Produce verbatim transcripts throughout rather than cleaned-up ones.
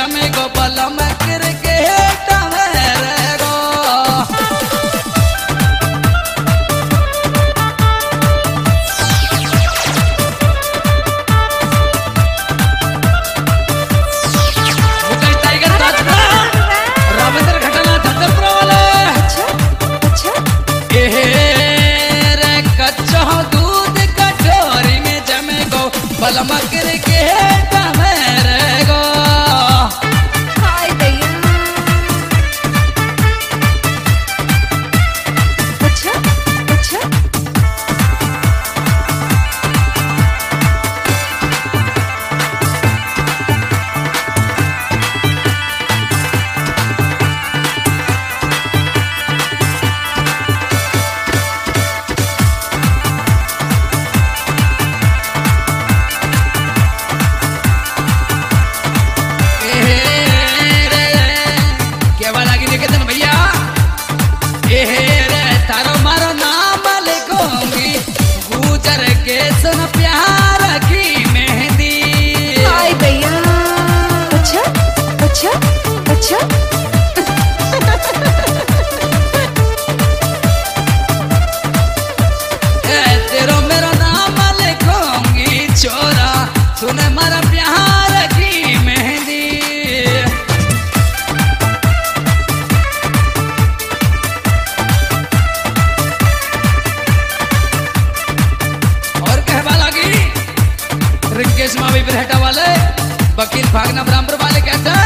जमे गो बलम करके टमेरे गो मुकेश टाइगर राजपुरा रविंद्र घटना धंधरपुरा वाले ए रे कच्चा दूध कटोरी में जमे गो बलम करके टमेरे गो प्यार की मेहंदी हाय भैया अच्छा अच्छा अच्छा तेरो मेरा नाम लिखूंगी छोरा सुने मारा प्यार की मेहंदी रिंकेश मावी बिरहटा वाले वकील भागना ब्राह्मण वाले कहते हैं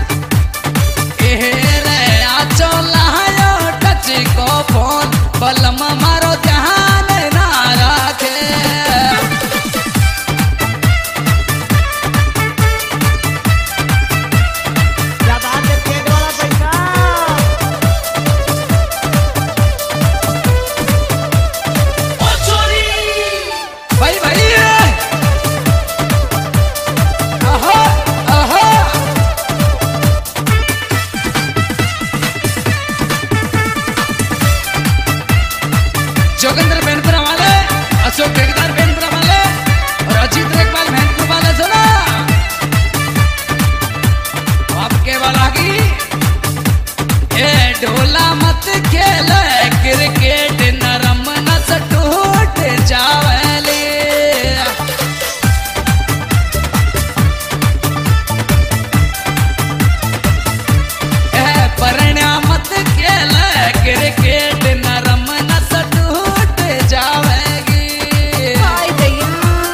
रे आचो लायो टच को फोन बलम मारो ध्यान ना रखे भाई भाई जोगेंद्र बेनपुरा वाले अशोक ठेकेदार बेनपुरा वाले और अजीत रेखपाल मेहनपुर वाले सुना आपके वाला की ए ढोला मत खेल क्रिकेट नरम नस टूट जावले ए परण्या मत खेल क्रिकेट नरम नस जावेगी हाय भैया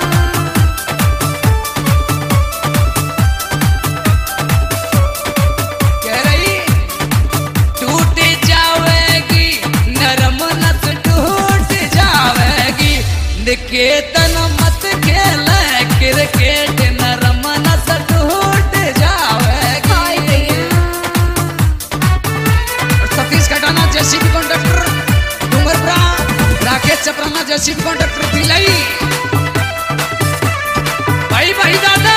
कह रही टूट जावेगी नरम नस टूट जावेगी निकेतन मत खेल क्रिकेट नरम नस टूट जावेगी हाय भैया Satish Khatana JCB contractor Dungarpura Rakesh Chaprana JCB contractor दिलाई भाई भाई दादा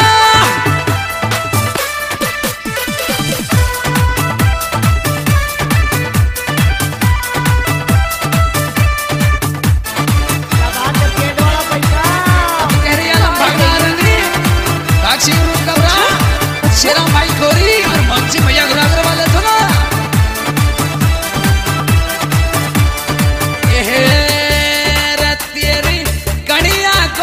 शेरा भाई खोरी और मंची भैया गुरागर वाले सुना तेरी कड़िया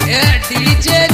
ए डीजे